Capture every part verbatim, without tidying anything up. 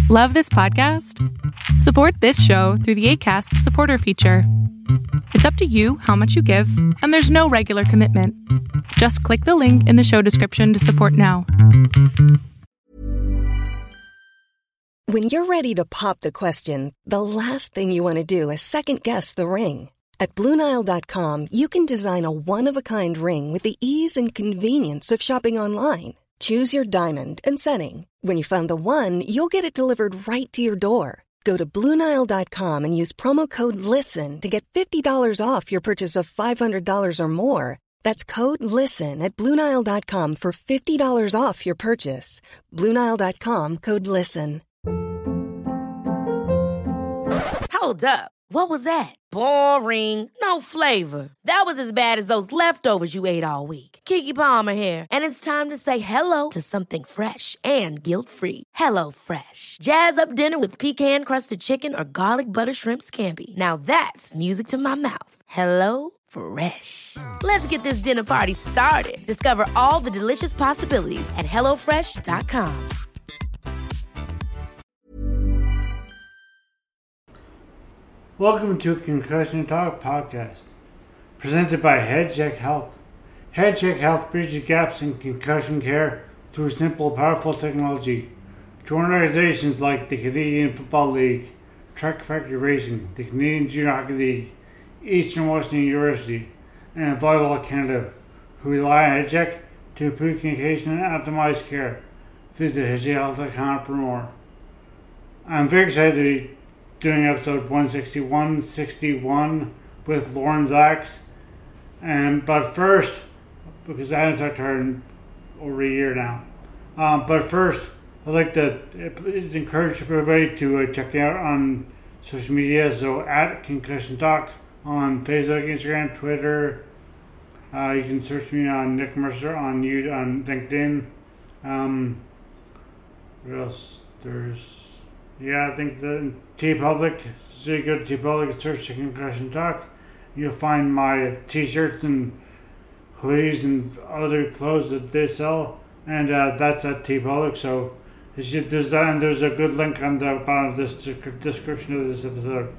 Love this podcast? Support this show through the Acast supporter feature. It's up to you how much you give, and there's no regular commitment. Just click the link in the show description to support now. When you're ready to pop the question, the last thing you want to do is second-guess the ring. At Blue Nile dot com, you can design a one-of-a-kind ring with the ease and convenience of shopping online. Choose your diamond and setting. When you find the one, you'll get it delivered right to your door. Go to Blue Nile dot com and use promo code LISTEN to get fifty dollars off your purchase of five hundred dollars or more. That's code LISTEN at Blue Nile dot com for fifty dollars off your purchase. Blue Nile dot com, code LISTEN. Hold up. What was that? Boring. No flavor. That was as bad as those leftovers you ate all week. Keke Palmer here, and it's time to say hello to something fresh and guilt-free. Hello Fresh. Jazz up dinner with pecan-crusted chicken or garlic butter shrimp scampi. Now that's music to my mouth. Hello Fresh. Let's get this dinner party started. Discover all the delicious possibilities at hello fresh dot com. Welcome to Concussion Talk podcast, presented by HeadCheck Health. HeadCheck Health bridges gaps in concussion care through simple, powerful technology. Join organizations like the Canadian Football League, Track Factory Racing, the Canadian Junior Hockey League, Eastern Washington University, and Volleyball Canada, who rely on HeadCheck to improve communication and optimize care. Visit head check health dot com for more. I'm very excited to be doing episode one sixty-one, sixty-one with Lauren Zacks. And but first, because I haven't talked to her in over a year now, um, but first I'd like to encourage everybody to uh, check me out on social media. So at Concussion Talk on Facebook, Instagram, Twitter. Uh, you can search me on Nick Mercer on you on LinkedIn. Um, what else? There's Yeah, I think the TeePublic, so you go to TeePublic and search Concussion Talk, you'll find my t-shirts and hoodies and other clothes that they sell, and uh, that's at TeePublic, so it's just, there's that, and there's a good link on the bottom of this description of this episode.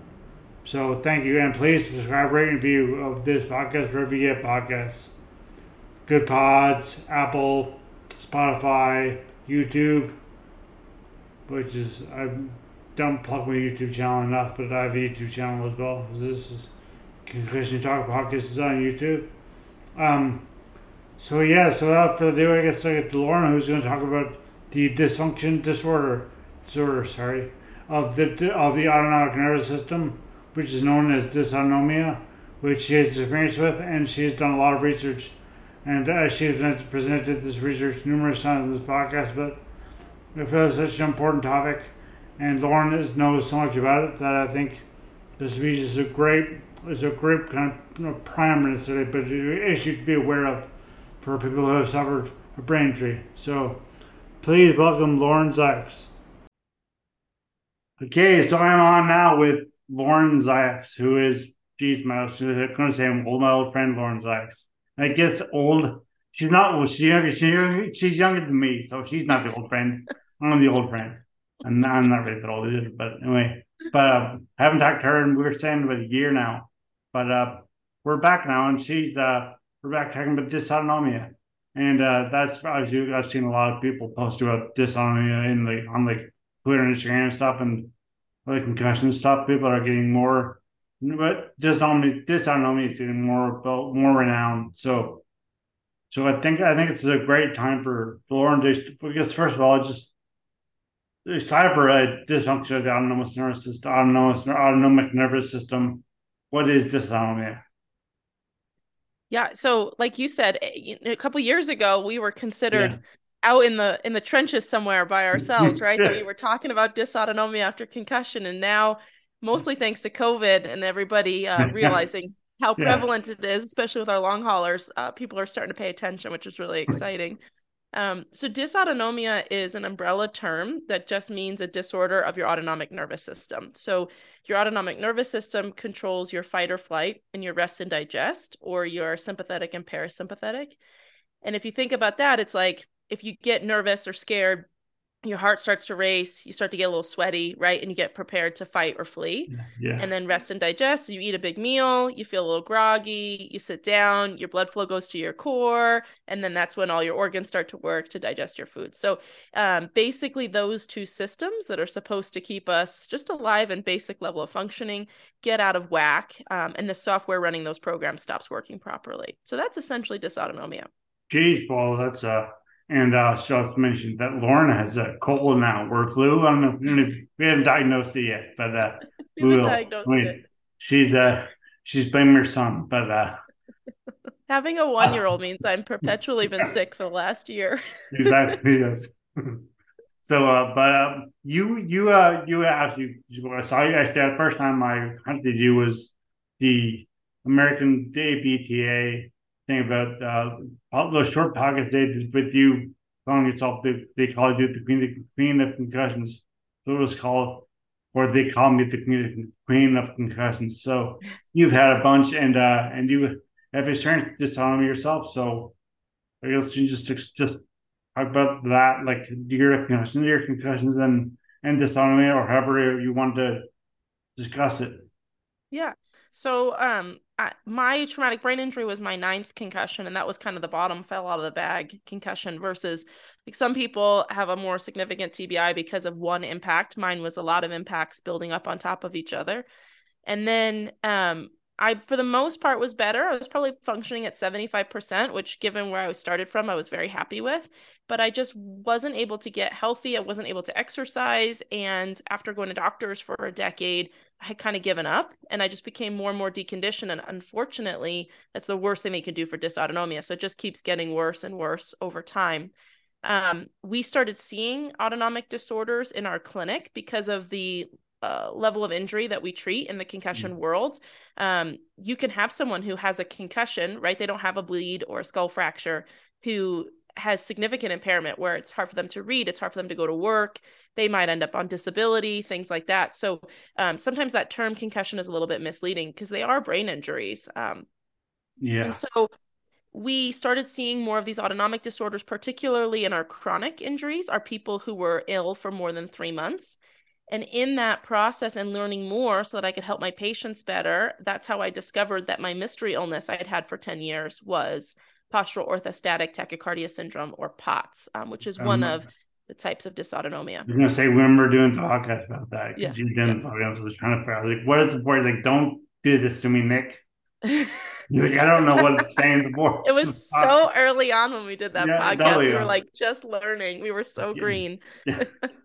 So thank you, and please subscribe, rate, and review of this podcast wherever you get podcasts. Good Pods, Apple, Spotify, YouTube, which is, I don't plug my YouTube channel enough, but I have a YouTube channel as well. This is Concussion Talk podcast is on YouTube. Um, so yeah, so without further ado, I guess I get to Lauren, who's going to talk about the dysfunction disorder, disorder, sorry, of the of the autonomic nervous system, which is known as dysautonomia, which she has experience with, and she has done a lot of research, and uh, she has presented this research numerous times in this podcast, but I feel it's such an important topic, and Lauren is, knows so much about it that I think this speech is a great, is a great kind of, you know, primer today, but an issue to be aware of for people who have suffered a brain injury. So, please welcome Lauren Zacks. Okay, so I'm on now with Lauren Zacks, who is, geez, my, I was going to say old, my old friend Lauren Zacks. It gets old. She's not old. She's younger. She's younger, she's younger than me, so she's not the old friend. I'm the old friend. And I'm not really that old either, but anyway. But uh, I haven't talked to her, and we were saying about a year now. But uh, we're back now, and she's uh, we're back talking about dysautonomia, and uh, that's as you I've seen a lot of people post about dysautonomia in the on like Twitter and Instagram and stuff, and like concussion stuff. People are getting more, but dysautonomia dysautonomia is getting more more renowned. So, so I think I think it's a great time for Lauren to, because first of all, just aside for a dysfunction of the autonomous nervous system, autonomous autonomic nervous system, what is dysautonomia? Yeah, so like you said, a couple years ago, we were considered Yeah. out in the in the trenches somewhere by ourselves, right? That we were talking about dysautonomia after concussion, and now, mostly thanks to COVID and everybody uh, realizing how Yeah. prevalent it is, especially with our long haulers, uh, people are starting to pay attention, which is really exciting. Um, so dysautonomia is an umbrella term that just means a disorder of your autonomic nervous system. So your autonomic nervous system controls your fight or flight and your rest and digest, or your sympathetic and parasympathetic. And if you think about that, it's like if you get nervous or scared, your heart starts to race, you start to get a little sweaty, right? And you get prepared to fight or flee. Yeah. And then rest and digest. You eat a big meal, you feel a little groggy, you sit down, your blood flow goes to your core, and then that's when all your organs start to work to digest your food. So um, basically those two systems that are supposed to keep us just alive and basic level of functioning get out of whack, um, and the software running those programs stops working properly. So that's essentially dysautonomia. Geez, Paul, that's uh and uh so I mentioned that Lauren has a cold now or flu. I don't know. We, don't, we haven't diagnosed it yet, but uh we we will. diagnosed I mean, it. She's uh she's blaming her son, but uh having a one-year-old uh, means I'm perpetually been sick for the last year. Exactly, yes. So uh but uh, you you uh you actually so I actually the first time I hunted you was the American A B T A thing about uh, all those short pockets they did with you calling yourself, they, they called you the queen, the queen of concussions. So it was called, or they called me the queen, queen of concussions. So you've had a bunch, and uh, and you have experienced dysautonomia yourself. So I guess you just just talk about that, like your concussions, your concussions, and and dysautonomia, or however you want to discuss it. Yeah. So um, I, my traumatic brain injury was my ninth concussion, and that was kind of the bottom, fell out of the bag concussion versus like some people have a more significant T B I because of one impact. Mine was a lot of impacts building up on top of each other. And then um, I, for the most part, was better. I was probably functioning at seventy-five percent, which given where I started from, I was very happy with. But I just wasn't able to get healthy. I wasn't able to exercise. And after going to doctors for a decade, I had kind of given up, and I just became more and more deconditioned. And unfortunately, that's the worst thing they can do for dysautonomia. So it just keeps getting worse and worse over time. Um, we started seeing autonomic disorders in our clinic because of the uh, level of injury that we treat in the concussion mm-hmm. world. Um, you can have someone who has a concussion, right? They don't have a bleed or a skull fracture, who has significant impairment where it's hard for them to read, it's hard for them to go to work, they might end up on disability, things like that. So um, sometimes that term concussion is a little bit misleading because they are brain injuries. Um, yeah. And so we started seeing more of these autonomic disorders, particularly in our chronic injuries, are people who were ill for more than three months. And in that process and learning more so that I could help my patients better, that's how I discovered that my mystery illness I had had for ten years was postural orthostatic tachycardia syndrome, or POTS, um, which is one um, of the types of dysautonomia. I was going to say, when we're doing the podcast about that, because yeah. you've done yeah. the podcast, I was trying to figure out, like, what is the word? Like, don't do this to me, Nick. You're like, I don't know what it stands for. It was so early on when we did that yeah, podcast. We were on. like just learning. We were so green. Yeah.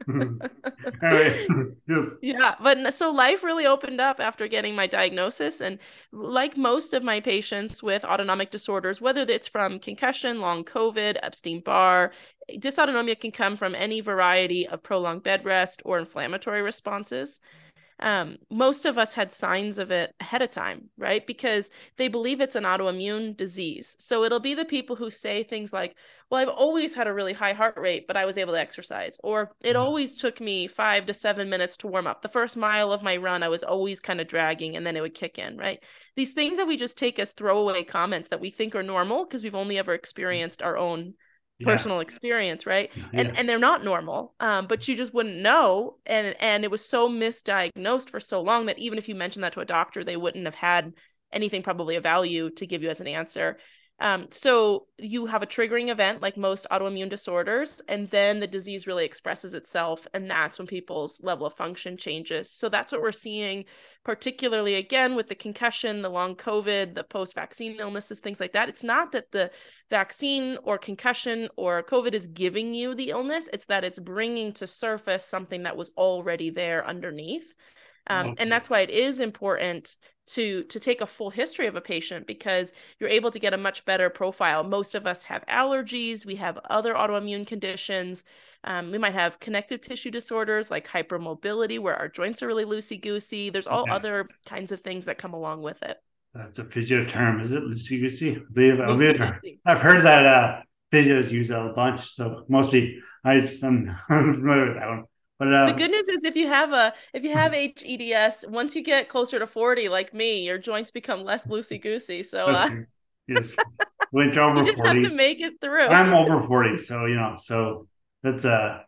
Right. Yeah. But so life really opened up after getting my diagnosis. And like most of my patients with autonomic disorders, whether it's from concussion, long COVID, Epstein-Barr, dysautonomia can come from any variety of prolonged bed rest or inflammatory responses. Um, most of us had signs of it ahead of time, right? Because they believe it's an autoimmune disease. So it'll be the people who say things like, well, I've always had a really high heart rate, but I was able to exercise. Or it always took me five to seven minutes to warm up. The first mile of my run, I was always kind of dragging, and then it would kick in, right? These things that we just take as throwaway comments that we think are normal because we've only ever experienced our own Yeah. personal experience, right? Yeah. And and they're not normal, um, but you just wouldn't know. And and it was so misdiagnosed for so long that even if you mentioned that to a doctor, they wouldn't have had anything probably of value to give you as an answer. Um, so you have a triggering event like most autoimmune disorders, and then the disease really expresses itself, and that's when people's level of function changes. So that's what we're seeing, particularly again with the concussion, the long COVID, the post-vaccine illnesses, things like that. It's not that the vaccine or concussion or COVID is giving you the illness, it's that it's bringing to surface something that was already there underneath. Um, okay. And that's why it is important to to take a full history of a patient, because you're able to get a much better profile. Most of us have allergies. We have other autoimmune conditions. Um, we might have connective tissue disorders like hypermobility, where our joints are really loosey-goosey. There's all okay. other kinds of things that come along with it. That's a physio term, is it? Loosey-goosey? Loosey-goosey. I've heard that uh, physios use that a bunch, so mostly I just, I'm familiar with that one. But, uh, the good news is if you have a if you have H E D S, once you get closer to forty, like me, your joints become less loosey goosey. So uh, yes, went over you just forty. have to make it through. I'm over forty, so you know, so that's uh,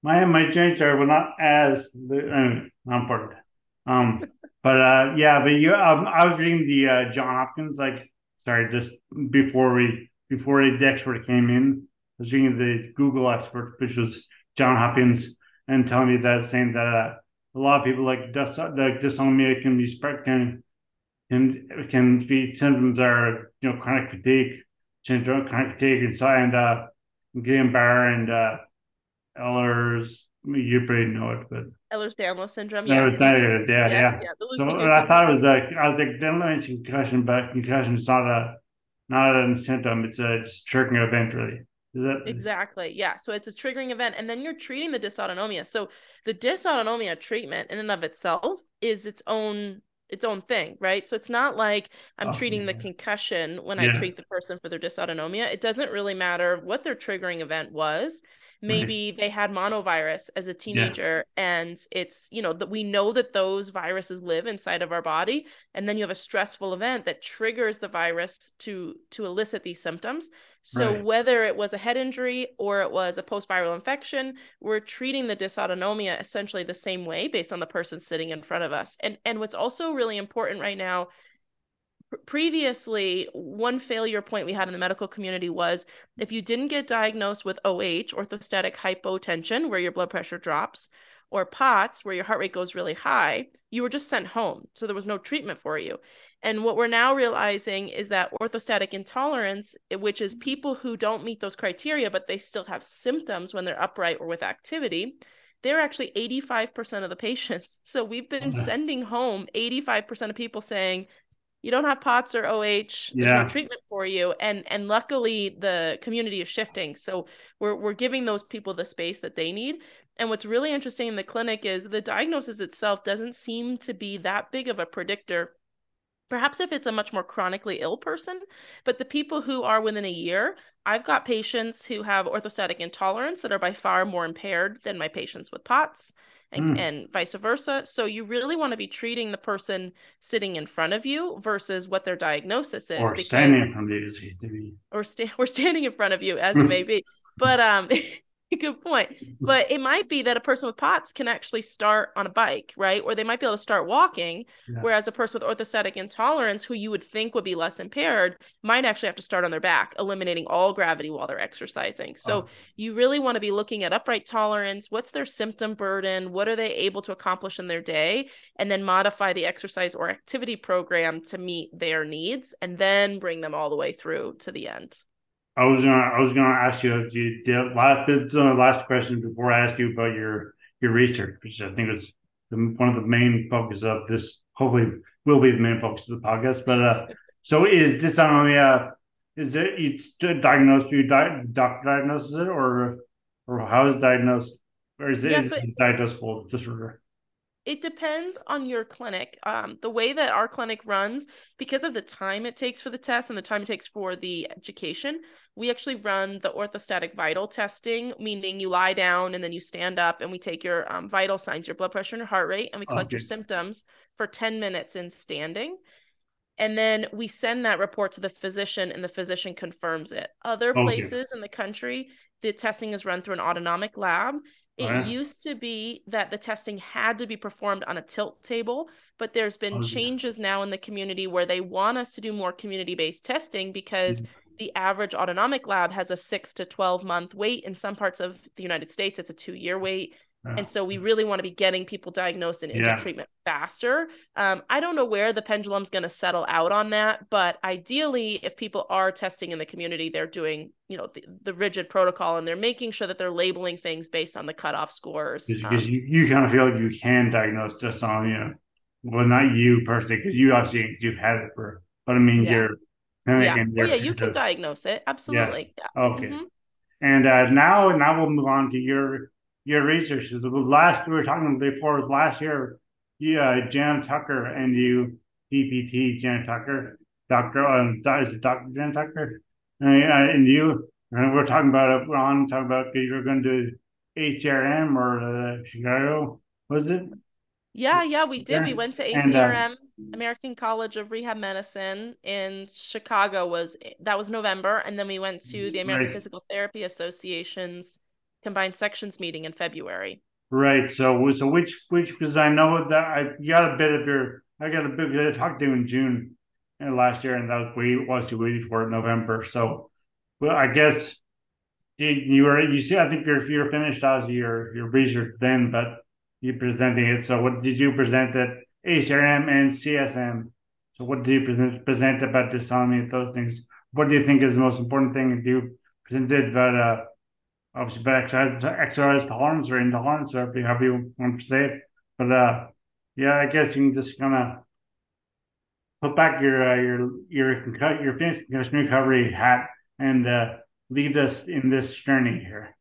my my joints are well not as uh, not important. Um, but uh, yeah, but you um, I was reading the uh, John Hopkins like sorry just before we before the expert came in, I was reading the Google expert, which was John Hopkins, and telling me that saying that uh, a lot of people like dys like dysautonomia can be spread can can can be symptoms are you know chronic fatigue syndrome, chronic fatigue, and so and uh, Guillain-Barré and uh, Ehlers, you probably know it, but Ehlers-Danlos syndrome, no, yeah. it's not Lucy, good. Yeah, yes, yeah. yeah. The So loosey-goosey I thought it syndrome. was like I was like, they don't mention concussion, but concussion is not a not a symptom. It's a it's a triggering event, really. Is that Exactly. Yeah. So it's a triggering event. And then you're treating the dysautonomia. So the dysautonomia treatment in and of itself is its own its own thing, right? So it's not like I'm oh, treating the concussion when I yeah, treat the person for their dysautonomia. It doesn't really matter what their triggering event was. right, Maybe they had monovirus as a yeah, teenager, and it's, you know, that we know that those viruses live inside of our body. And then you have a stressful event that triggers the virus to to elicit these symptoms. So right. whether it was a head injury or it was a post-viral infection, we're treating the dysautonomia essentially the same way based on the person sitting in front of us. And and what's also really important right now, previously, one failure point we had in the medical community was if you didn't get diagnosed with O H, orthostatic hypotension, where your blood pressure drops, or POTS, where your heart rate goes really high, you were just sent home. So there was no treatment for you. And what we're now realizing is that orthostatic intolerance, which is people who don't meet those criteria, but they still have symptoms when they're upright or with activity, they're actually eighty-five percent of the patients. So we've been sending home eighty-five percent of people saying, you don't have POTS or O H, there's no Yeah, treatment for you. And and luckily the community is shifting. So we're we're giving those people the space that they need. And what's really interesting in the clinic is the diagnosis itself doesn't seem to be that big of a predictor. Perhaps if it's a much more chronically ill person, but the people who are within a year, I've got patients who have orthostatic intolerance that are by far more impaired than my patients with POTS, and, hmm. and vice versa. So you really want to be treating the person sitting in front of you versus what their diagnosis is, Or standing because from the disease to be. or sta- we're standing in front of you as it may be. But um good point. But it might be that a person with POTS can actually start on a bike, right? Or they might be able to start walking, Yeah, whereas a person with orthostatic intolerance, who you would think would be less impaired, might actually have to start on their back, eliminating all gravity while they're exercising. So awesome. you really want to be looking at upright tolerance. What's their symptom burden? What are they able to accomplish in their day? And then modify the exercise or activity program to meet their needs, and then bring them all the way through to the end. I was gonna I was gonna ask you the, the last the last question before I ask you about your your research, which I think is the, one of the main focus of this. Hopefully, will be the main focus of the podcast. But uh, so is dysautonomia? Is it it's diagnosed? Do you di- doctor diagnoses it, or or how is it diagnosed, or is it, Yeah, is so it diagnosable disorder? it depends on your clinic. Um, the way that our clinic runs, because of the time it takes for the test and the time it takes for the education, we actually run the orthostatic vital testing, meaning you lie down and then you stand up and we take your um, vital signs, your blood pressure and your heart rate, and we collect your Okay, symptoms for ten minutes in standing. And then we send that report to the physician and the physician confirms it. Other okay, places in the country, the testing is run through an autonomic lab. all It right. used to be that the testing had to be performed on a tilt table, but there's been Okay. changes now in the community where they want us to do more community-based testing because the average autonomic lab has a six to twelve month wait. In some parts of the United States, it's a two year wait. Yeah, And so we really want to be getting people diagnosed and into yeah. treatment faster. Um, I don't know where the pendulum's going to settle out on that, but ideally, if people are testing in the community, they're doing, you know, the, the rigid protocol and they're making sure that they're labeling things based on the cutoff scores. Because Um, you, you kind of feel like you can diagnose just on, you know, well, not you personally, because you obviously you've had it for, but I mean yeah, your clinic yeah. and Oh, your yeah, you can just diagnose it. yeah. Absolutely. Yeah. Okay. Mm-hmm. And uh, now now we'll move on to your your research. So the last we were talking before last year, yeah, Jan Tucker and you, D P T Jan Tucker, Doctor um, is it Doctor Jan Tucker, and, uh, and you, and we're talking about it. We're on talking about because you're going to do H R M or uh, Chicago, was it? Yeah, yeah, we did. Yeah. We went to And uh, A C R M, American College of Rehab Medicine in Chicago was that was November, and then we went to the American right, Physical Therapy Association's combined sections meeting in February. Right. So, so which, which, because I know that I got a bit of your, I got a bit, I talked to you in June uh, last year, and that was wait, was you waiting for it in November. So, well, I guess you, you were, you see, I think you're, you're finished as your, your research then, but you presenting it. So, what did you present at A C R M and C S M? So, what did you present, present about dysautonomia, those things? What do you think is the most important thing? Do you presented about, uh, obviously, about exercise, exercise tolerance or intolerance, or however you want to say it. But uh, yeah, I guess you can just kind of put back your uh, your your your concussion recovery hat and uh, lead us in this journey here.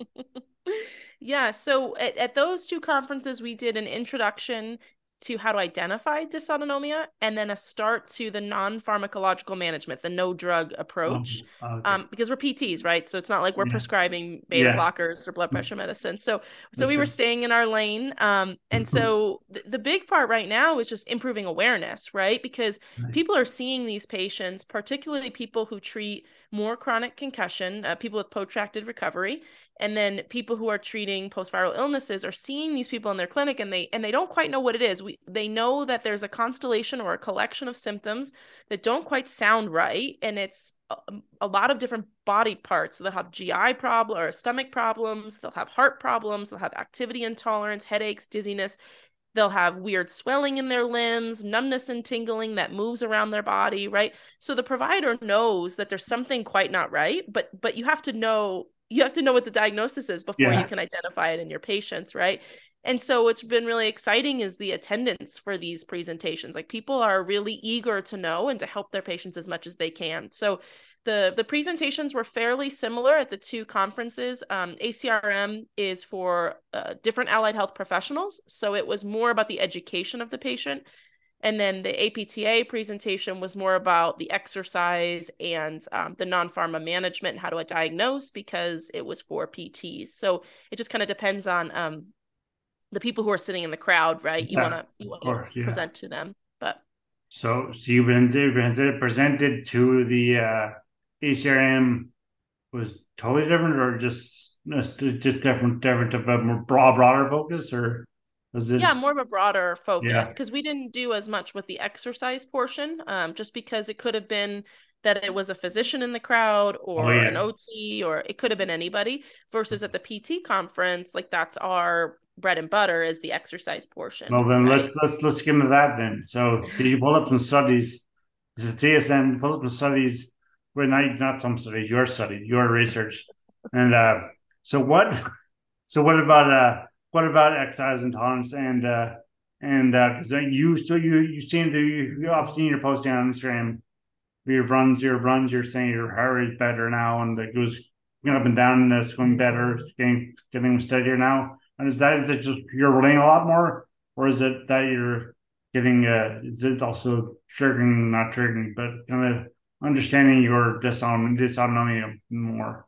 Yeah, so at, at those two conferences, we did an introduction to how to identify dysautonomia, and then a start to the non-pharmacological management, the no drug approach, Oh, okay. um, because we're P Ts, right? So it's not like we're Yeah. prescribing beta Yeah. blockers or blood pressure medicine. So, so That's we were true. staying in our lane. Um, and so th- the big part right now is just improving awareness, right? Because Right. people are seeing these patients, particularly people who treat more chronic concussion, uh, people with protracted recovery, and then people who are treating post-viral illnesses are seeing these people in their clinic, and they and they don't quite know what it is. We they know that there's a constellation or a collection of symptoms that don't quite sound right, and it's a, a lot of different body parts. They'll have G I problem or stomach problems, they'll have heart problems, they'll have activity intolerance, headaches, dizziness. They'll have weird swelling in their limbs, numbness and tingling that moves around their body, right? So the provider knows that there's something quite not right, but but you have to know you have to know what the diagnosis is before Yeah. you can identify it in your patients, right? And so what's been really exciting is the attendance for these presentations. Like, people are really eager to know and to help their patients as much as they can. So the the presentations were fairly similar at the two conferences. Um, A C R M is for uh, different allied health professionals, so it was more about the education of the patient. And then the A P T A presentation was more about the exercise and um, the non-pharma management and how to diagnose, because it was for P Ts. So it just kind of depends on um, the people who are sitting in the crowd, right? You Yeah, want to you want course, to yeah. present to them, but So, so you've been presented presented to the uh, A C R M was totally different, or just just just different, different of a more broad, broader focus, or was it? yeah, more of a broader focus, Yeah. because we didn't do as much with the exercise portion, um, just because it could have been that it was a physician in the crowd or Oh, yeah. an O T, or it could have been anybody, versus at the P T conference, like, that's our bread and butter, is the exercise portion. Well, then right? let's let's let's get into that then. So, did you pull up some studies? Is it C S M? Pull up some studies. Well, not not some studies. Your studies, your research, and uh, so what? So what about uh, what about exercise intolerance and uh, and uh, because you so you you seem to you, you I've seen your posting on Instagram. Your runs, your runs. You're saying your heart rate's better now, and it goes going up and down, and it's going better, it's getting getting steadier now. And is that, is it just you're running a lot more, or is it that you're getting uh is it also triggering, not triggering, but kind of understanding your dysautonomia, dysautonomia more?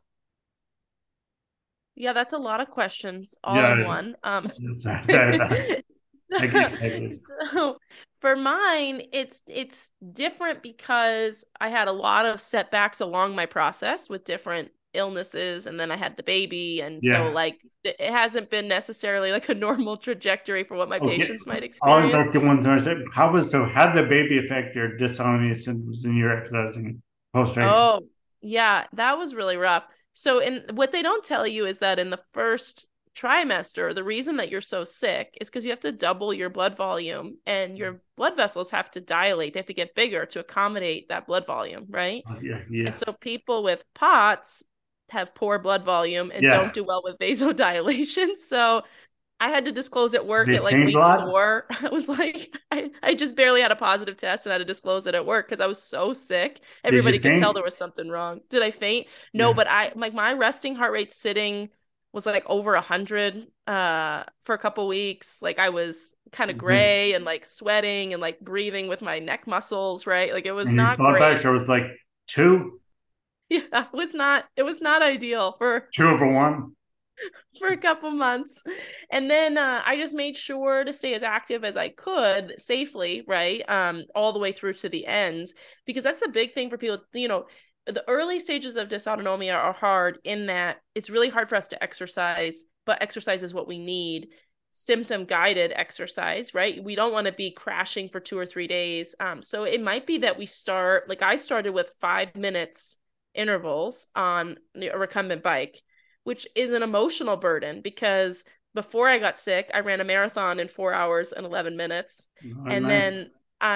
Yeah, that's a lot of questions all Yeah, in it is. one. Um, Sorry, sorry about that. I get excited. so for mine, it's it's different because I had a lot of setbacks along my process with different illnesses, and then I had the baby, and Yeah. so like it it hasn't been necessarily like a normal trajectory for what my Okay. patients might I'll experience. invite the ones I said. How was so? How did the baby affect your dysautonomia symptoms in your exercising post race? Oh, yeah, that was really rough. So in what they don't tell you is that in the first trimester, the reason that you're so sick is because you have to double your blood volume, and your blood vessels have to dilate. They have to get bigger to accommodate that blood volume, right? Oh, yeah, yeah, And so people with POTS have poor blood volume and yeah. don't do well with vasodilation. So I had to disclose at work They at like change a week lot? four. I was like, I, I just barely had a positive test and had to disclose it at work because I was so sick. Everybody you could tell faint? there was something wrong. Did I faint? No, Yeah. but I like my resting heart rate sitting was like over a hundred uh for a couple weeks. Like, I was kind of Mhm. gray and like sweating and like breathing with my neck muscles, right? Like, it was And your not blood great. pressure was like two, Yeah, it was not it was not ideal for two over one. for a couple months. And then uh, I just made sure to stay as active as I could safely, right? Um, all the way through to the end, because that's the big thing for people, you know, the early stages of dysautonomia are hard in that it's really hard for us to exercise, but exercise is what we need. Symptom guided exercise, right? We don't want to be crashing for two or three days. Um, so it might be that we start, like I started with five minutes intervals on a recumbent bike, which is an emotional burden because before I got sick, I ran a marathon in four hours and eleven minutes. Oh, and nice. Then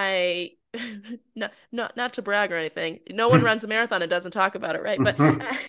I, not, not, not to brag or anything, no one runs a marathon and doesn't talk about it, right? But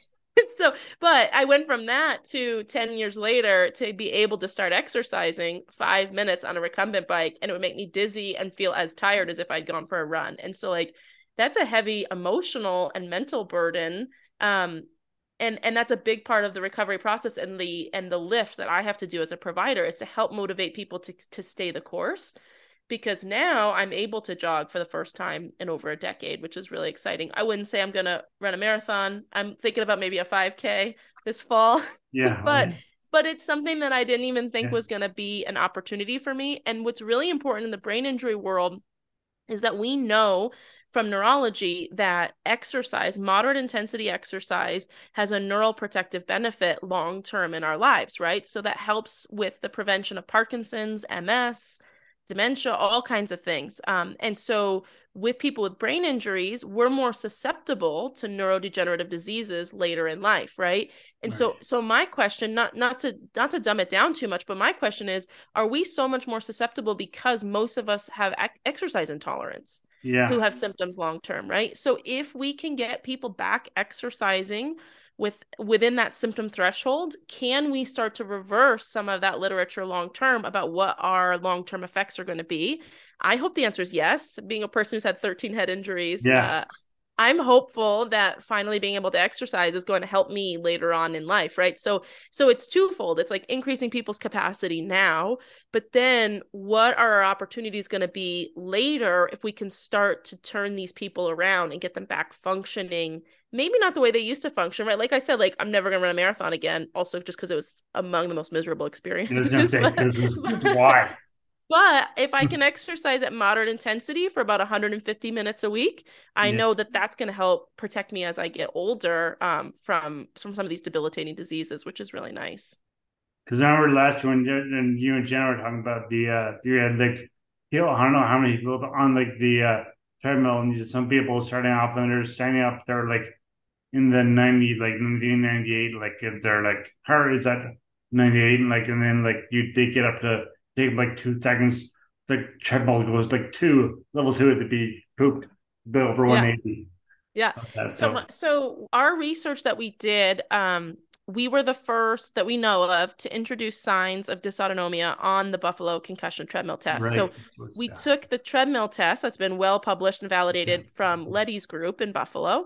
so, but I went from that to ten years later to be able to start exercising five minutes on a recumbent bike, and it would make me dizzy and feel as tired as if I'd gone for a run. And so like, that's a heavy emotional and mental burden. Um, and, and that's a big part of the recovery process, and the, and the lift that I have to do as a provider is to help motivate people to, to stay the course. Because now I'm able to jog for the first time in over a decade, which is really exciting. I wouldn't say I'm going to run a marathon. I'm thinking about maybe a five K this fall. Yeah. but yeah. but it's something that I didn't even think yeah. was going to be an opportunity for me. And what's really important in the brain injury world is that we know from neurology that exercise, moderate intensity exercise, has a neural protective benefit long-term in our lives, right? So that helps with the prevention of Parkinson's, M S, dementia, all kinds of things. Um, and so with people with brain injuries, we're more susceptible to neurodegenerative diseases later in life, right? And right. so so my question, not not to not to dumb it down too much, but my question is, are we so much more susceptible because most of us have ac- exercise intolerance? Yeah. Who have symptoms long term, right? So if we can get people back exercising with within that symptom threshold, can we start to reverse some of that literature long term about what our long term effects are going to be? I hope the answer is yes. Being a person who's had thirteen head injuries, yeah. uh, I'm hopeful that finally being able to exercise is going to help me later on in life, right? So, so it's twofold. It's like increasing people's capacity now, but then what are our opportunities going to be later if we can start to turn these people around and get them back functioning? Maybe not the way they used to function, right? Like I said, like I'm never going to run a marathon again. Also, just because it was among the most miserable experiences. I was gonna say, this is, this is why. But if I can exercise at moderate intensity for about one hundred fifty minutes a week, I yeah. know that that's going to help protect me as I get older um, from, from some of these debilitating diseases, which is really nice. Because I remember last when and you and Jen were talking about the, uh, you had like, you know, I don't know how many people on like the uh, treadmill, and some people starting off and they're standing up, they're like in the ninety, like nineteen ninety-eight, like if they're like, heart is at ninety-eight, and like, and then like you, they get up to, take like two seconds. The treadmill goes like two, level two to be pooped, bit over one eighty. Yeah. yeah. So, so, so our research that we did, um, we were the first that we know of to introduce signs of dysautonomia on the Buffalo concussion treadmill test. Right. So we that? took the treadmill test that's been well published and validated from Letty's group in Buffalo,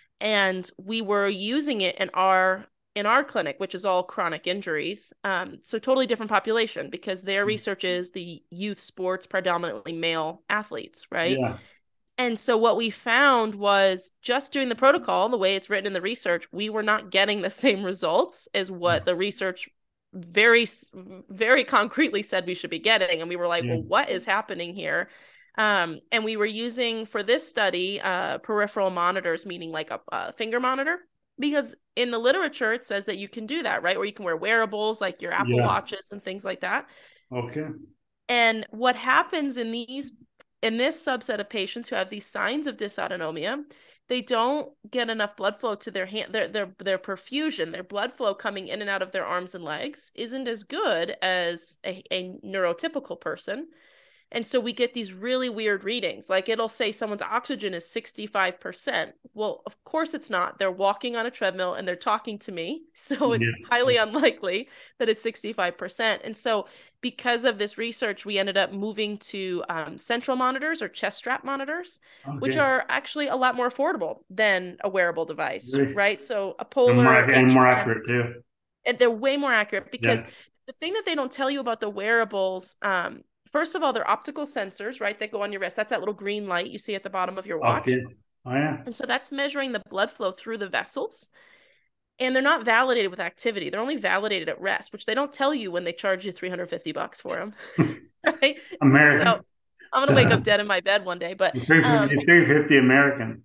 and we were using it in our in our clinic, which is all chronic injuries. Um, so totally different population because their research is the youth sports, predominantly male athletes, right? Yeah. And so what we found was just doing the protocol, the way it's written in the research, we were not getting the same results as what the research very, very concretely said we should be getting. And we were like, yeah. well, what is happening here? Um, and we were using for this study, uh, peripheral monitors, meaning like a, a finger monitor. Because in the literature, it says that you can do that, right? Or you can wear wearables like your Apple yeah. Watches and things like that. Okay. And what happens in these, in this subset of patients who have these signs of dysautonomia, they don't get enough blood flow to their hand, their, their, their perfusion, their blood flow coming in and out of their arms and legs isn't as good as a, a neurotypical person. And so we get these really weird readings. Like it'll say someone's oxygen is sixty-five percent. Well, of course it's not. They're walking on a treadmill and they're talking to me. So it's yeah. highly unlikely that it's sixty-five percent. And so because of this research, we ended up moving to um, central monitors or chest strap monitors, okay. which are actually a lot more affordable than a wearable device, really? Right? So a Polar. And more, and more accurate too. And they're way more accurate because yeah. the thing that they don't tell you about the wearables, um, first of all, they're optical sensors, right? That go on your wrist. That's that little green light you see at the bottom of your watch. Okay. Oh, yeah. And so that's measuring the blood flow through the vessels. And they're not validated with activity. They're only validated at rest, which they don't tell you when they charge you three hundred fifty bucks for them. Right? American. So I'm going to wake up dead in my bed one day. But three hundred fifty, um, three hundred fifty American.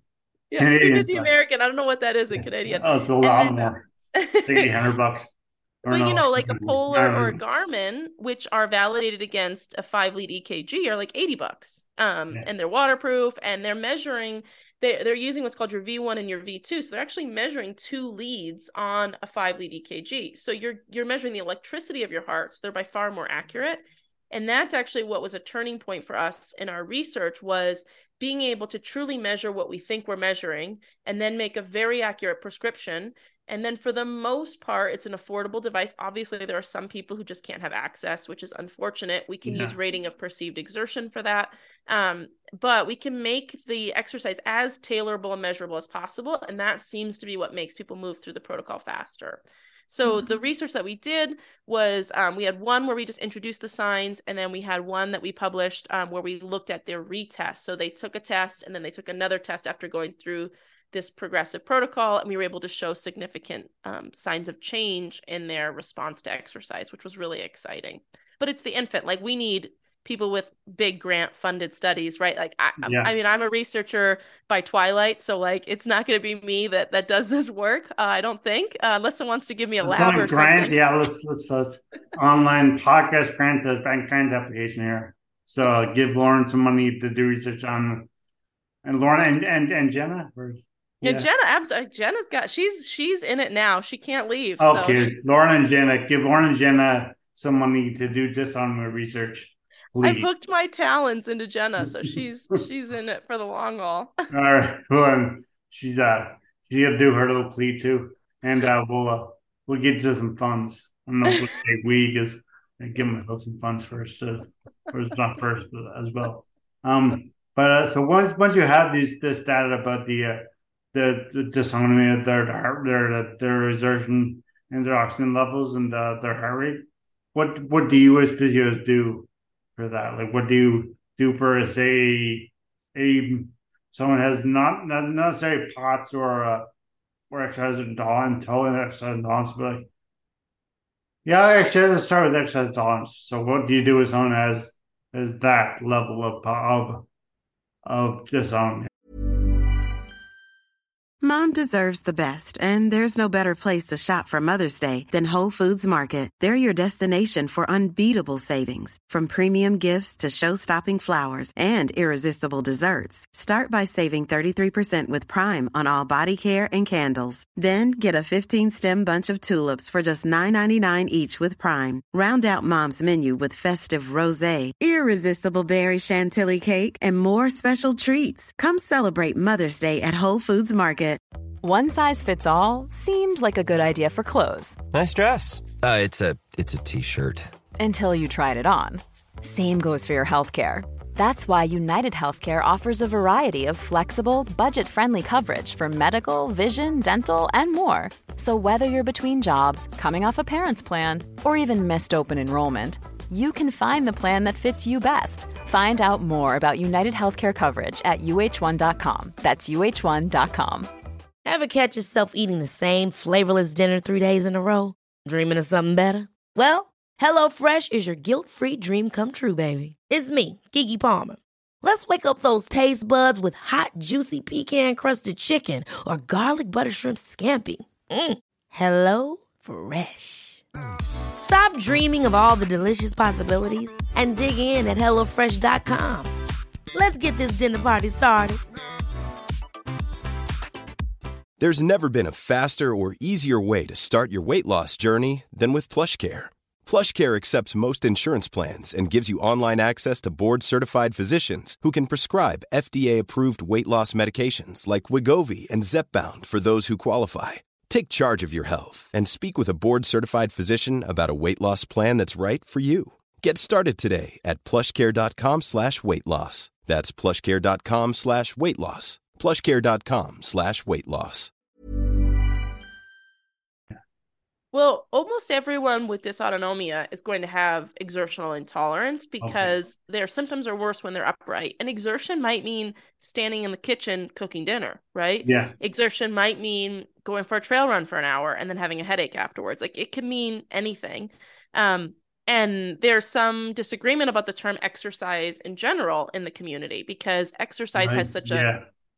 Yeah, Canadian three fifty side. American. I don't know what that is in Canadian. Oh, it's a And lot then, more. It's like eight hundred bucks. Or but no, you know, like a Polar or a nine hundred. Garmin, which are validated against a five lead E K G, are like eighty bucks. Um, Yeah. and they're waterproof, and they're measuring. They they're using what's called your V one and your V two, so they're actually measuring two leads on a five lead E K G. So you're you're measuring the electricity of your heart. So they're by far more accurate. And that's actually what was a turning point for us in our research, was being able to truly measure what we think we're measuring and then make a very accurate prescription. And then for the most part, it's an affordable device. Obviously, there are some people who just can't have access, which is unfortunate. We can Yeah. use rating of perceived exertion for that. Um, but we can make the exercise as tailorable and measurable as possible. And that seems to be what makes people move through the protocol faster. So mm-hmm. the research that we did was um, we had one where we just introduced the signs, and then we had one that we published um, where we looked at their retest. So they took a test, and then they took another test after going through this progressive protocol, and we were able to show significant um, signs of change in their response to exercise, which was really exciting. But it's the infant. Like, we need people with big grant funded studies, right? Like, I, yeah. I mean, I'm a researcher by Twilight, so like, it's not going to be me that that does this work. Uh, I don't think, uh, unless someone wants to give me a lab or grant, something. Yeah, let's let's let's online podcast grant the bank grant application here. So uh, give Lauren some money to do research on, and Lauren and and and Jenna. Or, yeah. yeah, Jenna, absolutely. Jenna's got she's she's in it now. She can't leave. Okay, so Lauren and Jenna, give Lauren and Jenna some money to do dysautonomia research. Please. I've hooked my talons into Jenna, so she's she's in it for the long haul. All right, well, she's uh she's gonna do her little plea too, and uh, we'll uh, we'll get you some funds. I don't know if we'll take we because give myself some funds first, uh, or not first, but as well. Um, but uh, so once once you have these this data about the uh, the, the dysautonomia, their heart, their their exertion and their oxygen levels and uh, their heart rate, what what do you as physios do for that? Like, what do you do for, say, a someone has not not not necessarily P O T S or uh, or exercise intolerance, totally exercise intolerance, but like, yeah, actually, let's start with exercise intolerance. So, what do you do with someone has has that level of of of dysautonomia? Mom deserves the best, and there's no better place to shop for Mother's Day than Whole Foods Market. They're your destination for unbeatable savings, from premium gifts to show-stopping flowers and irresistible desserts. Start by saving thirty-three percent with Prime on all body care and candles. Then get a fifteen-stem bunch of tulips for just nine ninety-nine each with Prime. Round out Mom's menu with festive rosé, irresistible berry chantilly cake, and more special treats. Come celebrate Mother's Day at Whole Foods Market. One size fits all seemed like a good idea for clothes. Nice dress. Uh, it's a it's a t-shirt. Until you tried it on. Same goes for your healthcare. That's why United Healthcare offers a variety of flexible, budget-friendly coverage for medical, vision, dental, and more. So whether you're between jobs, coming off a parent's plan, or even missed open enrollment, you can find the plan that fits you best. Find out more about United Healthcare coverage at U H one dot com. That's U H one dot com. Ever catch yourself eating the same flavorless dinner three days in a row? Dreaming of something better? Well, HelloFresh is your guilt-free dream come true, baby. It's me, Keke Palmer. Let's wake up those taste buds with hot, juicy pecan-crusted chicken or garlic butter shrimp scampi. Mm. Hello Fresh. Stop dreaming of all the delicious possibilities and dig in at hello fresh dot com. Let's get this dinner party started. There's never been a faster or easier way to start your weight loss journey than with PlushCare. PlushCare accepts most insurance plans and gives you online access to board-certified physicians who can prescribe F D A-approved weight loss medications like Wegovy and Zepbound for those who qualify. Take charge of your health and speak with a board-certified physician about a weight loss plan that's right for you. Get started today at plushcare.com slash weight loss. That's plushcare.com slash weight loss. plushcare.com slash weight loss. Well, almost everyone with dysautonomia is going to have exertional intolerance because okay. their symptoms are worse when they're upright. And exertion might mean standing in the kitchen cooking dinner, right? Yeah. Exertion might mean going for a trail run for an hour and then having a headache afterwards. Like, it can mean anything. Um, and there's some disagreement about the term exercise in general in the community because exercise right. has such yeah. a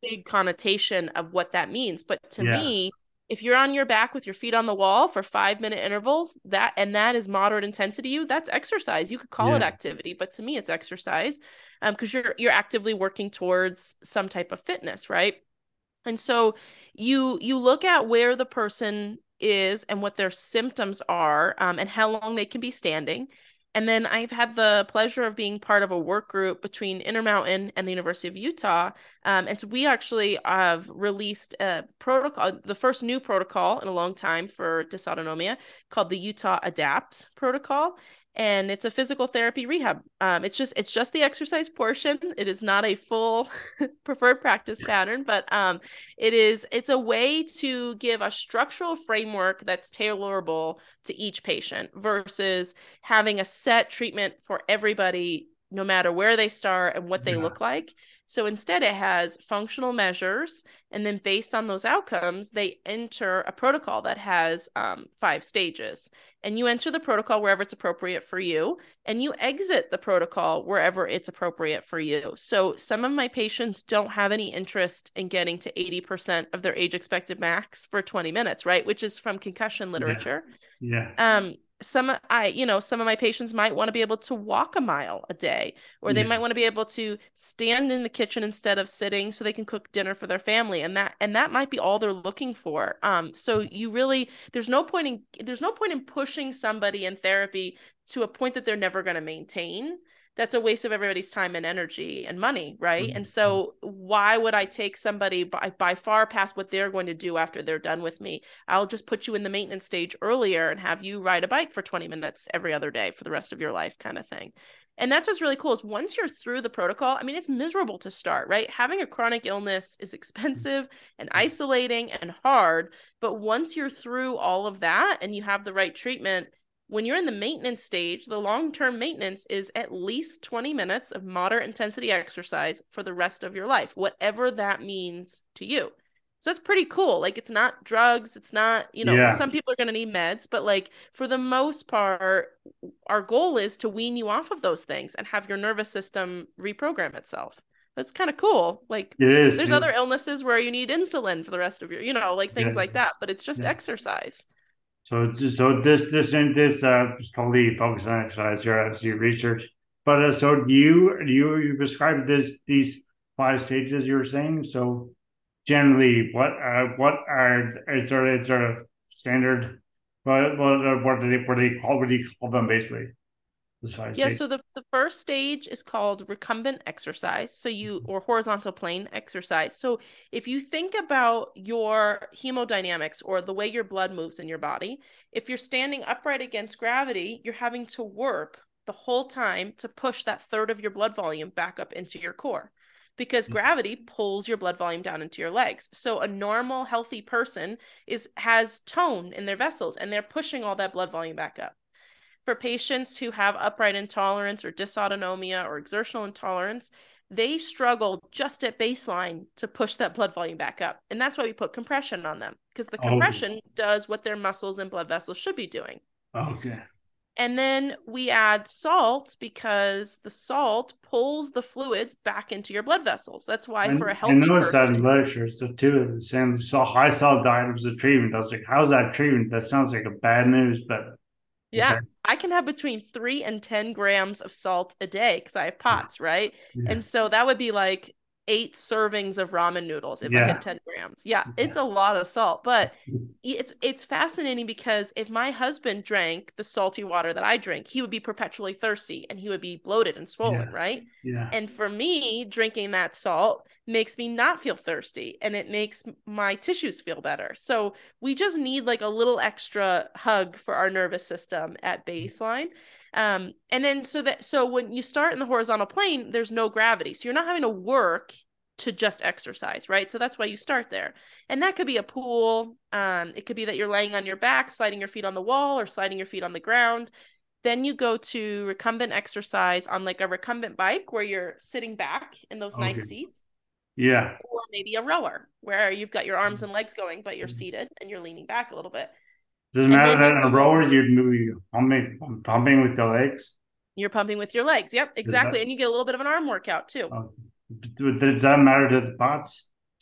big connotation of what that means. But to Yeah. me, if you're on your back with your feet on the wall for five minute intervals, that and that is moderate intensity to you, that's exercise. You could call it Yeah. activity, but to me it's exercise, um, because you're you're actively working towards some type of fitness, right? And so you you look at where the person is and what their symptoms are, um, and how long they can be standing. And then I've had the pleasure of being part of a work group between Intermountain and the University of Utah. Um, and so we actually have released a protocol, the first new protocol in a long time for dysautonomia, called the Utah ADAPT protocol. And it's a physical therapy rehab. Um, it's just it's just the exercise portion. It is not a full preferred practice pattern, but um, it is it's a way to give a structural framework that's tailorable to each patient versus having a set treatment for everybody, no matter where they start and what they Yeah. look like. So instead, it has functional measures, and then based on those outcomes, they enter a protocol that has um, five stages. And you enter the protocol wherever it's appropriate for you, and you exit the protocol wherever it's appropriate for you. So some of my patients don't have any interest in getting to eighty percent of their age expected max for twenty minutes, right? Which is from concussion literature. Yeah. Um, some I, you know, some of my patients might want to be able to walk a mile a day, or they Yeah. might want to be able to stand in the kitchen instead of sitting so they can cook dinner for their family. And that, and that might be all they're looking for. Um, so you really, there's no point in, there's no point in pushing somebody in therapy to a point that they're never going to maintain. That's a waste of everybody's time and energy and money, right? Mm-hmm. And so why would I take somebody by, by far past what they're going to do after they're done with me? I'll just put you in the maintenance stage earlier and have you ride a bike for twenty minutes every other day for the rest of your life, kind of thing. And that's what's really cool is once you're through the protocol, I mean, it's miserable to start, right? Having a chronic illness is expensive and isolating and hard. But once you're through all of that and you have the right treatment, when you're in the maintenance stage, the long-term maintenance is at least twenty minutes of moderate intensity exercise for the rest of your life, whatever that means to you. So that's pretty cool. Like, it's not drugs. It's not, you know, Yeah. some people are going to need meds, but like for the most part, our goal is to wean you off of those things and have your nervous system reprogram itself. That's kind of cool. Like, It is. there's yeah. other illnesses where you need insulin for the rest of your, you know, like things Yeah. like that, but it's just Yeah. exercise. So, so this, this, and this, uh, is totally focused on exercise here as you research. But uh, so do you, do you, you prescribe this, these five stages you were saying? So generally, what, uh, what are, is there, is there a standard, what, what, uh, what do they, what do they call, what do you call them basically? Those five Yeah, stages? so the, the first stage is called recumbent exercise. So you, or horizontal plane exercise. So if you think about your hemodynamics or the way your blood moves in your body, if you're standing upright against gravity, you're having to work the whole time to push that third of your blood volume back up into your core, because gravity pulls your blood volume down into your legs. So a normal, healthy person is has tone in their vessels, and they're pushing all that blood volume back up. For patients who have upright intolerance or dysautonomia or exertional intolerance, they struggle just at baseline to push that blood volume back up. And that's why we put compression on them, because the Oh. compression does what their muscles and blood vessels should be doing. Okay. And then we add salt because the salt pulls the fluids back into your blood vessels. That's why And for a I healthy noticed that person, in literature, so too, saying so high salt diet was the treatment. I was like, how's that treatment? That sounds like a bad news, but yeah, I can have between three and ten grams of salt a day because I have POTS, right? Yeah. And so that would be like eight servings of ramen noodles if I Yeah. had ten grams. Yeah, it's a lot of salt, but it's it's fascinating because if my husband drank the salty water that I drink, he would be perpetually thirsty and he would be bloated and swollen, Yeah. right? Yeah. And for me, drinking that salt makes me not feel thirsty and it makes my tissues feel better. So we just need like a little extra hug for our nervous system at baseline. Um, and then so that so when you start in the horizontal plane, there's no gravity. So you're not having to work to just exercise, right? So that's why you start there. And that could be a pool. Um, it could be that you're laying on your back, sliding your feet on the wall or sliding your feet on the ground. Then you go to recumbent exercise on like a recumbent bike where you're sitting back in those nice Okay. seats, Yeah. or maybe a rower where you've got your arms and legs going, but you're seated and you're leaning back a little bit. Doesn't And matter then that you in a go- rower you're moving, pumping, pumping with the legs. You're pumping with your legs. Yep, exactly. And you get a little bit of an arm workout too. Oh, does that matter to the POTS?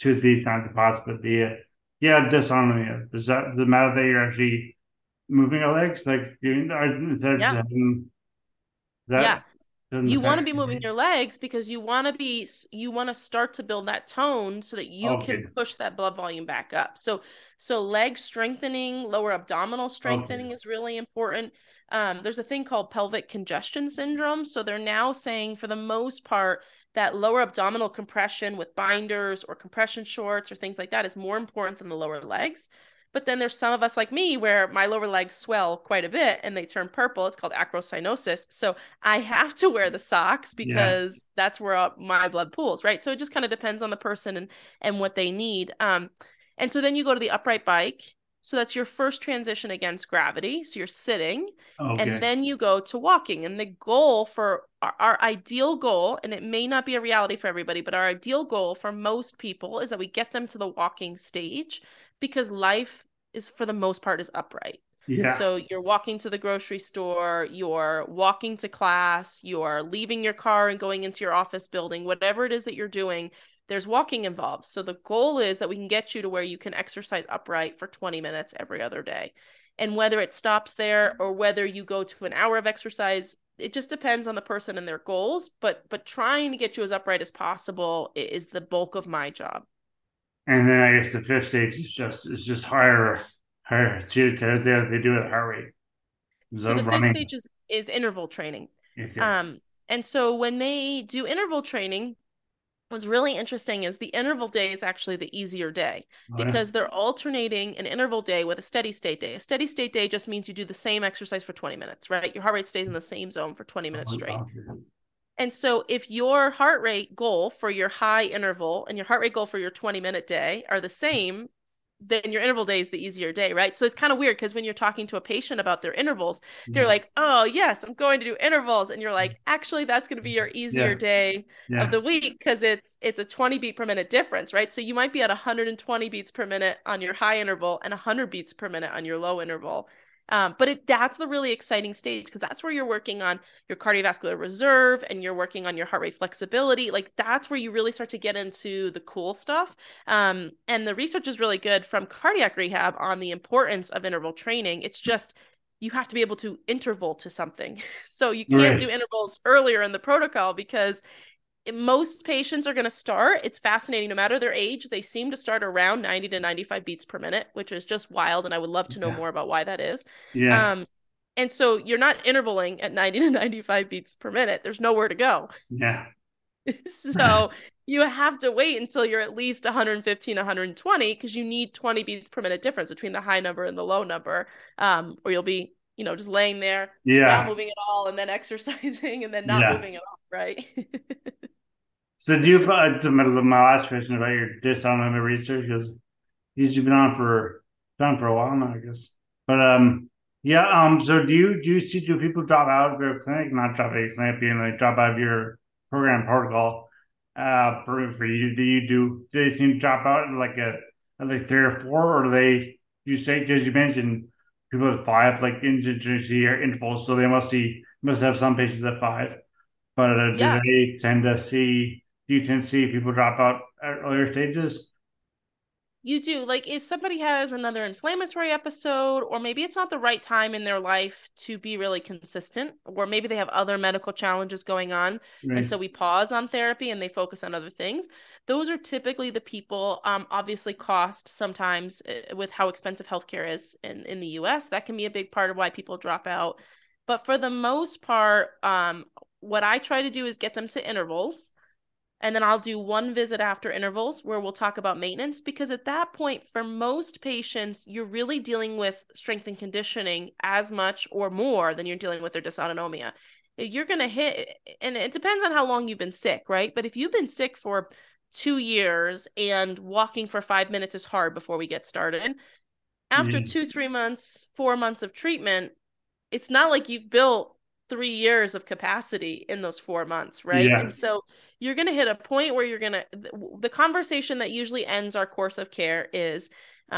to the not the pots, but the uh, yeah dysautonomia. Does that the matter that you're actually moving your legs, like doing instead of just Yeah. having that Yeah. doesn't You want to affect be moving you? your legs because you want to be you want to start to build that tone so that you Okay, can push that blood volume back up. So so leg strengthening, lower abdominal okay, strengthening is really important. Um, there's a thing called pelvic congestion syndrome. So they're now saying for the most part that lower abdominal compression with binders or compression shorts or things like that is more important than the lower legs. But then there's some of us like me where my lower legs swell quite a bit and they turn purple. It's called acrocyanosis. So I have to wear the socks yeah, because that's where my blood pools, right? So it just kind of depends on the person and and what they need. Um, and so then you go to the upright bike. So that's your first transition against gravity. So you're sitting, and okay, then you go to walking. And the goal for our, our ideal goal, and it may not be a reality for everybody, but our ideal goal for most people is that we get them to the walking stage because life is for the most part is upright. yeah, So you're walking to the grocery store, you're walking to class, you're leaving your car and going into your office building, whatever it is that you're doing, there's walking involved. So the goal is that we can get you to where you can exercise upright for twenty minutes every other day. And whether it stops there or whether you go to an hour of exercise, it just depends on the person and their goals, but but trying to get you as upright as possible is the bulk of my job. and then I guess the fifth stage is just is just higher, higher. They they do it at heart rate. Is So that the fifth running? stage is is interval training. Okay, Um, and so when they do interval training, what's really interesting is the interval day is actually the easier day oh, yeah. because they're alternating an interval day with a steady state day. A steady state day just means you do the same exercise for twenty minutes, right? Your heart rate stays in the same zone for twenty minutes straight. Okay. And so if your heart rate goal for your high interval and your heart rate goal for your twenty minute day are the same, then your interval day is the easier day, right? So it's kind of weird because when you're talking to a patient about their intervals, they're Yeah, like, oh, yes, I'm going to do intervals. And you're like, actually, that's going to be your easier yeah, day of yeah, the week because it's it's a twenty beat per minute difference, right? So you might be at one hundred twenty beats per minute on your high interval and one hundred beats per minute on your low interval. Um, but it, that's the really exciting stage because that's where you're working on your cardiovascular reserve and you're working on your heart rate flexibility. Like that's where you really start to get into the cool stuff. Um, and the research is really good from cardiac rehab on the importance of interval training. It's just you have to be able to interval to something. So you can't right. do intervals earlier in the protocol because most patients are going to start. It's fascinating. No matter their age, they seem to start around ninety to ninety-five beats per minute, which is just wild. And I would love to know Yeah, more about why that is. yeah, Um, and so you're not intervaling at ninety to ninety-five beats per minute. There's nowhere to go. yeah, So you have to wait until you're at least one hundred fifteen, one hundred twenty because you need twenty beats per minute difference between the high number and the low number. Um, or you'll be, you know, just laying there, not yeah, moving at all, and then exercising and then not yeah. moving at all, right? So do you, uh, to my, my last question about your dysautonomia research, because you've been on for done for a while now, I guess. But um, yeah, um, so do you do you see do people drop out of your clinic, not drop out of your clinic, being like drop out of your program protocol? Uh, for for you, do you do do they seem to drop out at like a at like three or four, or do they you say because you mentioned people at five like indigency or intervals, so they must see must have some patients at five. But uh, do Yes. they tend to see? Do you tend to see people drop out at earlier stages? You do. Like if somebody has another inflammatory episode, or maybe it's not the right time in their life to be really consistent, or maybe they have other medical challenges going on. And Right. so we pause on therapy and they focus on other things. Those are typically the people, um, obviously cost sometimes uh, with how expensive healthcare is in, in the U S. That can be a big part of why people drop out. But for the most part, um, what I try to do is get them to intervals. And then I'll do one visit after intervals where we'll talk about maintenance because at that point, for most patients, you're really dealing with strength and conditioning as much or more than you're dealing with their dysautonomia. You're going to hit, and it depends on how long you've been sick, right? But if you've been sick for two years and walking for five minutes is hard before we get started, after Yeah. two, three months, four months of treatment, it's not like you've built three years of capacity in those four months, right? Yeah. And so you're going to hit a point where you're going to, the conversation that usually ends our course of care is, um,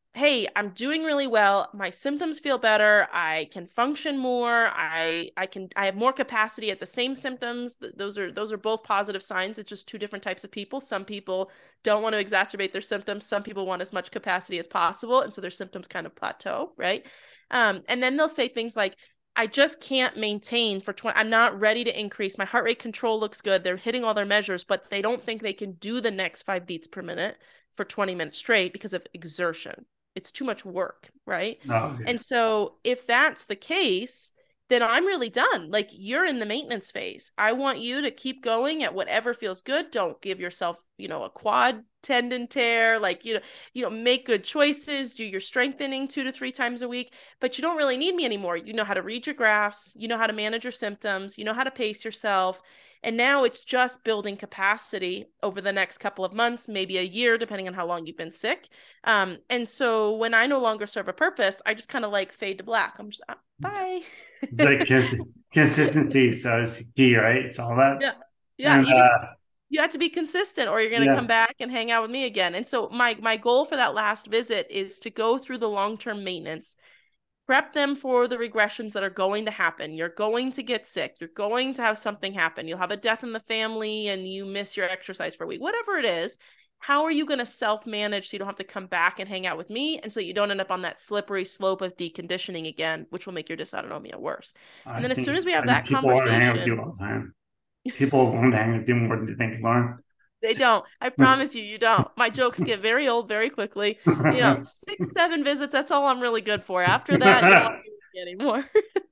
hey, I'm doing really well. My symptoms feel better. I can function more. I I can I have more capacity at the same symptoms. Those are those are both positive signs. It's just two different types of people. Some people don't want to exacerbate their symptoms. Some people want as much capacity as possible, and so their symptoms kind of plateau, right? Um, and then they'll say things like, I just can't maintain for twenty. I'm not ready to increase. My heart rate control looks good. They're hitting all their measures, but they don't think they can do the next five beats per minute for twenty minutes straight because of exertion. It's too much work, right? Oh, yeah. And so if that's the case, then I'm really done. Like, you're in the maintenance phase. I want you to keep going at whatever feels good. Don't give yourself, you know, a quad tendon tear. Like, you know, you know, make good choices, do your strengthening two to three times a week, but you don't really need me anymore. You know how to read your graphs, you know how to manage your symptoms, you know how to pace yourself. And now it's just building capacity over the next couple of months, maybe a year, depending on how long you've been sick. Um, and so when I no longer serve a purpose, I just kind of like fade to black. I'm just, uh, bye. It's like cons- consistency. So it's key, right? It's all that. Yeah. Yeah. And, you just, uh, you have to be consistent or you're going to yeah. come back and hang out with me again. And so my, my goal for that last visit is to go through the long-term maintenance, prep them for the regressions that are going to happen. You're going to get sick. You're going to have something happen. You'll have a death in the family and you miss your exercise for a week, whatever it is. How are you going to self-manage so you don't have to come back and hang out with me, and so you don't end up on that slippery slope of deconditioning again, which will make your dysautonomia worse? I And then as think- soon as we have I that think people want to hang out with you conversation, all the time. People want to hang with you more than you think, Lauren. they don't. I promise you, you don't. My jokes get very old very quickly. You know, six, seven visits, that's all I'm really good for. After that, you don't want to be anymore.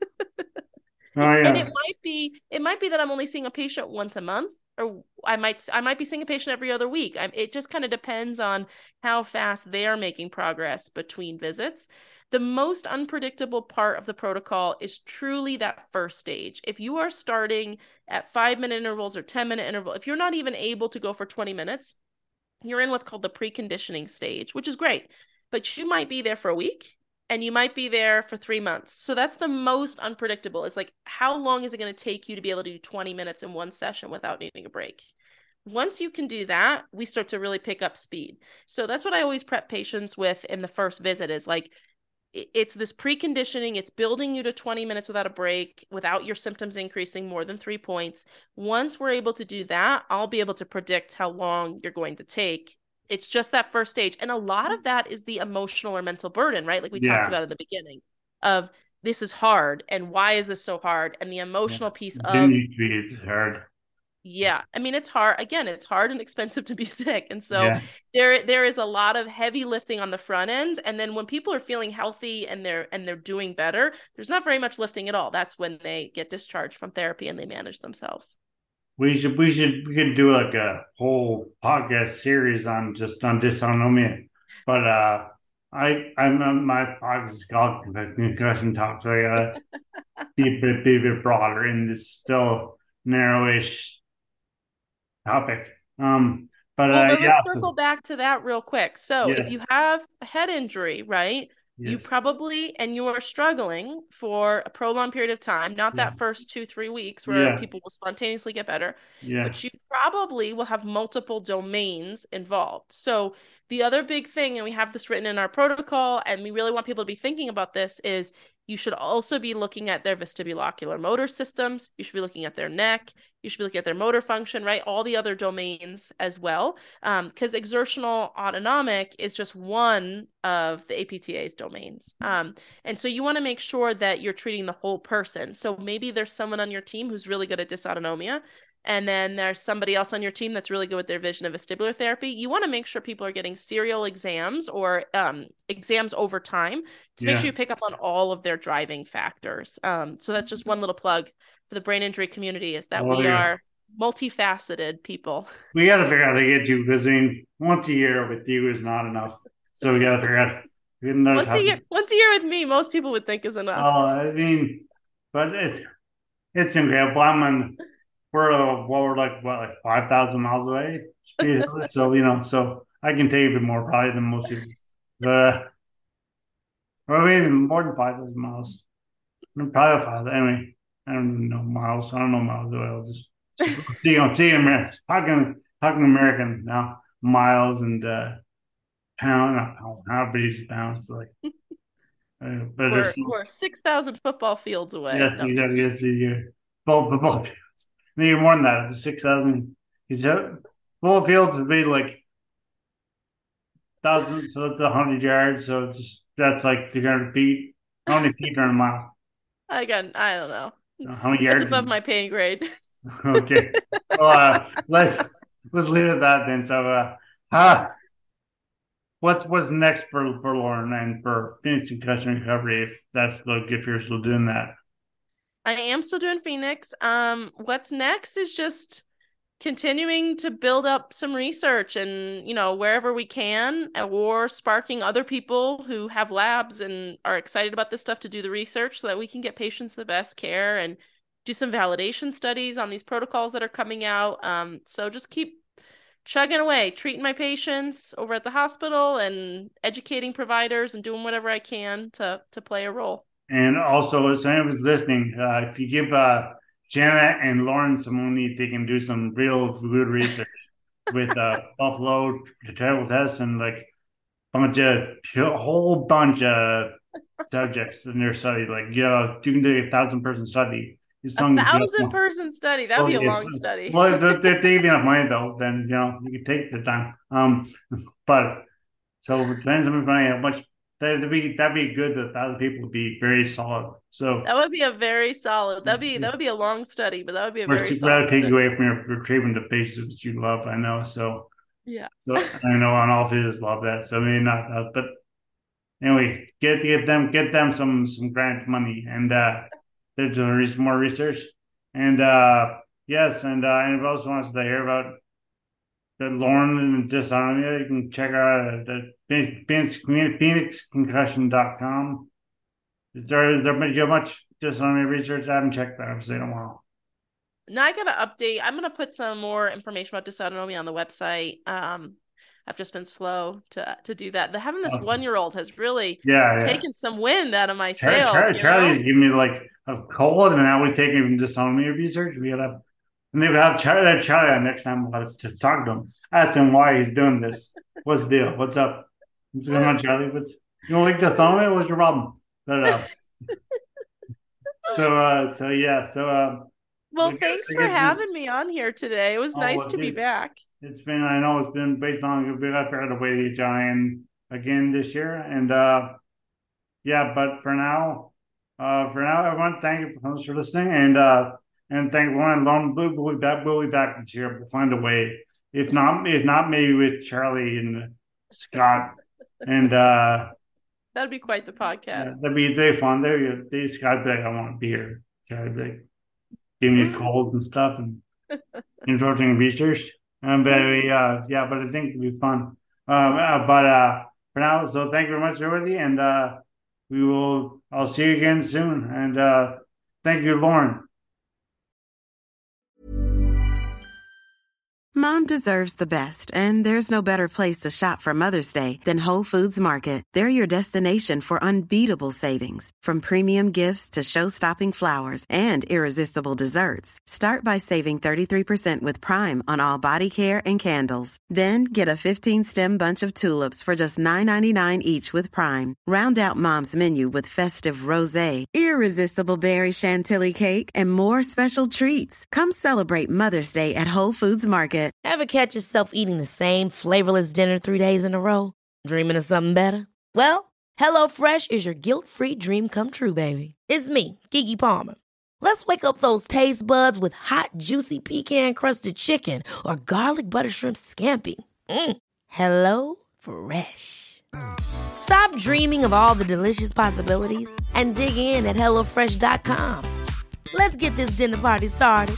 Oh, yeah. And it might be, it might be that I'm only seeing a patient once a month, or I might, I might be seeing a patient every other week. I, it just kind of depends on how fast they are making progress between visits. The most unpredictable part of the protocol is truly that first stage. If you are starting at five minute intervals or ten minute interval, if you're not even able to go for twenty minutes, you're in what's called the preconditioning stage, which is great, but you might be there for a week and you might be there for three months. So that's the most unpredictable. It's like, how long is it going to take you to be able to do twenty minutes in one session without needing a break? Once you can do that, we start to really pick up speed. So that's what I always prep patients with in the first visit is like, it's this preconditioning. It's building you to twenty minutes without a break, without your symptoms increasing more than three points. Once we're able to do that, I'll be able to predict how long you're going to take. It's just that first stage. And a lot of that is the emotional or mental burden, right? Like we Yeah. talked about at the beginning of this is hard. And why is this so hard? And the emotional piece of, Didn't used to be it's hard. yeah, I mean, it's hard. Again, it's hard and expensive to be sick. And so Yeah. there there is a lot of heavy lifting on the front end. And then when people are feeling healthy and they're and they're doing better, there's not very much lifting at all. That's when they get discharged from therapy and they manage themselves. We should we should we could do like a whole podcast series on just on dysautonomia. But uh I I'm my podcast is called Concussion Talk, so I gotta be a bit, be a bit broader and it's still narrowish topic. Um, but Well, uh, let's yeah, circle back to that real quick. So Yeah. if you have a head injury, right, you yes. probably, and you are struggling for a prolonged period of time, not Yeah. that first two, three weeks where Yeah. people will spontaneously get better, yeah, but you probably will have multiple domains involved. So the other big thing, and we have this written in our protocol, and we really want people to be thinking about this, is you should also be looking at their vestibulocular motor systems. You should be looking at their neck. You should be looking at their motor function, right? All the other domains as well. Because um, exertional autonomic is just one of the A P T A's domains. Um, and so you want to make sure that you're treating the whole person. So maybe there's someone on your team who's really good at dysautonomia, and then there's somebody else on your team that's really good with their vision of vestibular therapy. You want to make sure people are getting serial exams or um, exams over time to make Yeah. sure you pick up on all of their driving factors. Um, so that's just one little plug for the brain injury community, is that Oh, we yeah. are multifaceted people. we got to figure out how to get you because I mean, once a year with you is not enough. So we got to figure out. We got Once a year, once a year with me, most people would think is enough. Oh, I mean, but it's it's incredible. I'm on. We're uh, well, we're like what, like five thousand miles away. So you know, so I can take a bit more probably than most people. But or maybe more than five thousand miles. Probably five. Anyway, I don't even know miles. I don't know miles away. I'll just see. I'm seeing American talking talking American now. Miles and uh, pound, not pound, how big is pounds? Like, uh, but We're, there's we're six thousand football fields away. yes, No. exactly. Yes, yes. Football, football fields. Even more than that. Six thousand. Football fields would be like thousand, so that's a hundred yards. So it's just, that's like three hundred feet. How many feet are in a mile? Again, I don't know. How many yards? It's above my pay grade. Okay. Well, uh, let's let's leave it at that then. So, uh, uh what's what's next for for Lauren and for Phoenix Concussion Recovery? If that's the if you're still doing that, I am still doing Phoenix. Um, what's next is just continuing to build up some research and, you know, wherever we can, or sparking other people who have labs and are excited about this stuff to do the research so that we can get patients the best care and do some validation studies on these protocols that are coming out. Um, so just keep chugging away, treating my patients over at the hospital and educating providers and doing whatever I can to to play a role. and also if anyone's listening, uh, if you give uh, Janet and Lauren some money, they can do some real good research with uh, Buffalo terrible tests and like bunch of a whole bunch of subjects in their study. Like, you know, you can do a thousand person study. A thousand person study. That'd be a long study. Well, if, if they even have money though, then you know you can take the time. Um, but so it depends on money how much that'd be that'd be good. That thousand people would be very solid. So that would be a very solid. That'd be that would be a long study, but that would be a very solid. Rather take away from your, your treatment to patients you love. I know. So yeah, so I know on all physics love that. So maybe not that, but anyway, get get them get them some some grant money and. uh They're doing more research, and uh, yes, and uh, anybody else wants to hear about the Lauren and dysautonomia, you can check out the Phoenix Concussion dot com. Is there is there been much dysautonomia research? I haven't checked that. I've seen a while. No, I gotta update. I'm gonna put some more information about dysautonomia on the website. Um, I've just been slow to to do that. The having this okay. one year old has really yeah, yeah. taken some wind out of my Charlie, sails. Charlie, you Charlie's know? giving me like a cold, and now we're taking even dysautonomia research. We gotta, and they would have Charlie, that Charlie on next time we'll have to talk to him. Ask him why he's doing this. What's the deal? What's up? What's going on, Charlie? What's you don't like dysautonomia? What's your problem? Let it out. so, uh, so yeah, so. Uh, well, thanks for having me on here today. It was oh, nice well, to be back. It's been, I know it's been based on, we got to wait to Giant again this year. And uh, yeah, but for now, uh, for now, everyone, thank you for, for listening. And uh, and thank everyone. Long Blue, we'll be back, we'll be back this year. We'll find a way. If not, if not, maybe with Charlie and Scott. and uh, that'd be quite the podcast. Yeah, that'd be very fun. There, they Scott be like, I want to be here. Charlie be like, give me a cold and stuff and interrupting research. Um, but uh, yeah, but I think it'll be fun. Um, uh, but uh, for now, so thank you very much, everybody, and uh, we will. I'll see you again soon. And uh, thank you, Lauren. Mom deserves the best, and there's no better place to shop for Mother's Day than Whole Foods Market. They're your destination for unbeatable savings, from premium gifts to show-stopping flowers and irresistible desserts. Start by saving thirty-three percent with Prime on all body care and candles. Then get a fifteen-stem bunch of tulips for just nine ninety-nine each with Prime. Round out Mom's menu with festive rosé, irresistible berry chantilly cake, and more special treats. Come celebrate Mother's Day at Whole Foods Market. Ever catch yourself eating the same flavorless dinner three days in a row? Dreaming of something better? Well, HelloFresh is your guilt-free dream come true, baby. It's me, Keke Palmer. Let's wake up those taste buds with hot, juicy pecan-crusted chicken or garlic butter shrimp scampi. Mm. Hello Fresh. Stop dreaming of all the delicious possibilities and dig in at hello fresh dot com. Let's get this dinner party started.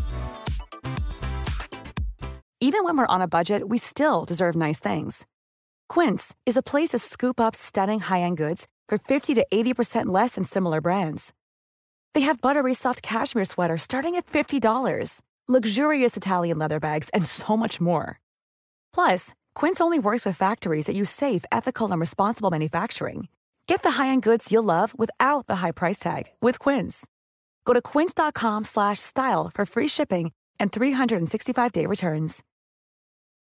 Even when we're on a budget, we still deserve nice things. Quince is a place to scoop up stunning high-end goods for fifty to eighty percent less than similar brands. They have buttery soft cashmere sweaters starting at fifty dollars, luxurious Italian leather bags, and so much more. Plus, Quince only works with factories that use safe, ethical, and responsible manufacturing. Get the high-end goods you'll love without the high price tag with Quince. Go to quince dot com slash style for free shipping and three sixty-five day returns.